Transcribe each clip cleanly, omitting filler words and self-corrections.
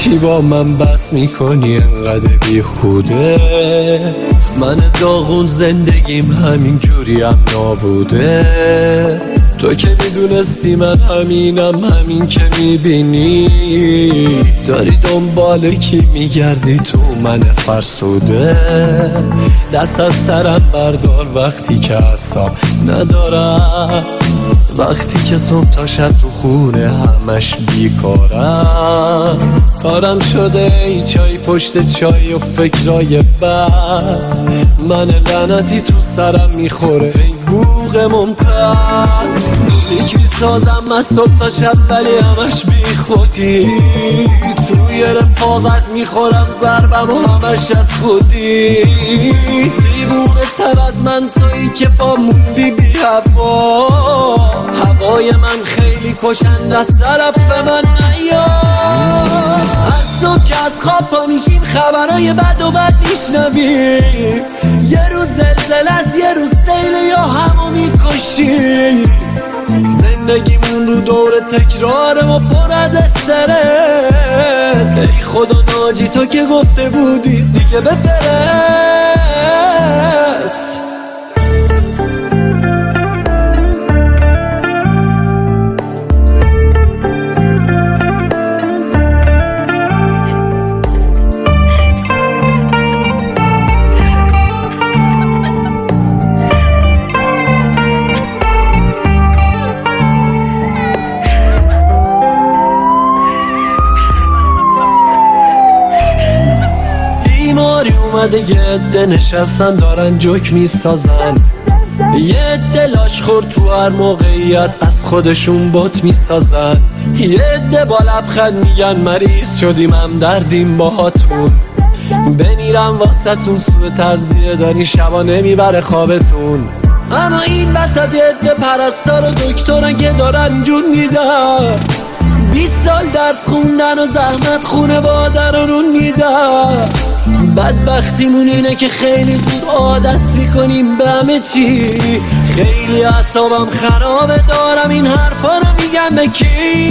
چی با من بس میکنی انقدر بیهوده؟ من داغون زندگیم همین جوریم نابوده. تو که میدونستی من همینم، همین که میبینی داری دنبال کی میگردی تو من فرسوده. دست از سرم بردار وقتی که اعصاب ندارم، وقتی که صبح تا شب تو خونه همش بیکارم. کارم شده ای چای پشت چای و فکرای بد، من لعنتی تو سرم میخوره ای بوق ممتد. موزیک میسازم از صبح تا شب ولی همش بی خودی، توی رفاقت میخورم ضربم و همش از خودی. دیوونه تر از من تویی که با موندی بی هوا، هوای من خیلی کشنده است طرف من نیار. هر صبح که از خواب پا میشیم خبرهای بد و بد میشنویم، یه روز زلزله است یه روز سیل یا همو میکشیم. زندگیمون رو دور تکراره و پر از استرس، ای خدا ناجی تو که گفته بودی دیگه بفرست. اومده یه عده نشستن دارن جوک میسازن، یه عده لاش خورد تو هر موقعیت از خودشون بوت میسازن، یه عده با لبخند میگن مریض شدیم هم دردیم باهاتون. بمیرم واسهتون سوء تغذیه داری شبا نمیبره خوابتون. اما این وسط یه عده پرستار و دکترن که دارن جون میدن، 20 سال درس خوندن و زحمت خونه بادرانون میدن. بدبختیمون اینه که خیلی زود عادت میکنیم به همه چی. خیلی اعصابم خرابه دارم این حرفا رو میگم به کی؟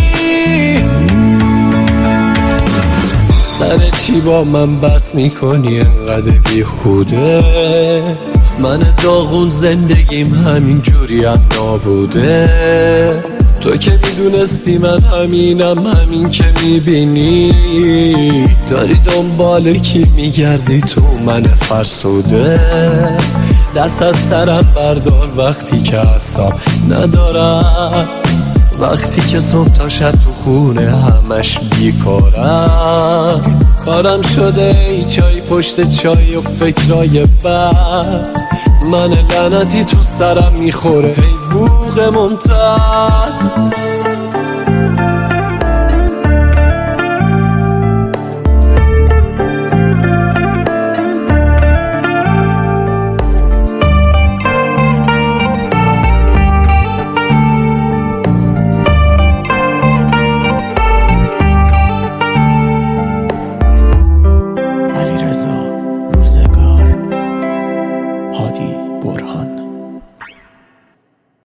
سر چی با من بس میکنی انقدر بیهوده؟ من داغون زندگیم همین جوریم نابوده. تو که میدونستی من همینم، همین که میبینی داری دنبال کی میگردی تو من فرسوده. دست از سرم بردار وقتی که اعصاب ندارم، وقتی که صبح تا شب تو خونه همش بیکارم. کارم شده ای چای پشت چای و فکرای بد، من لعنتی تو سرم میخوره ای بوق ممتد.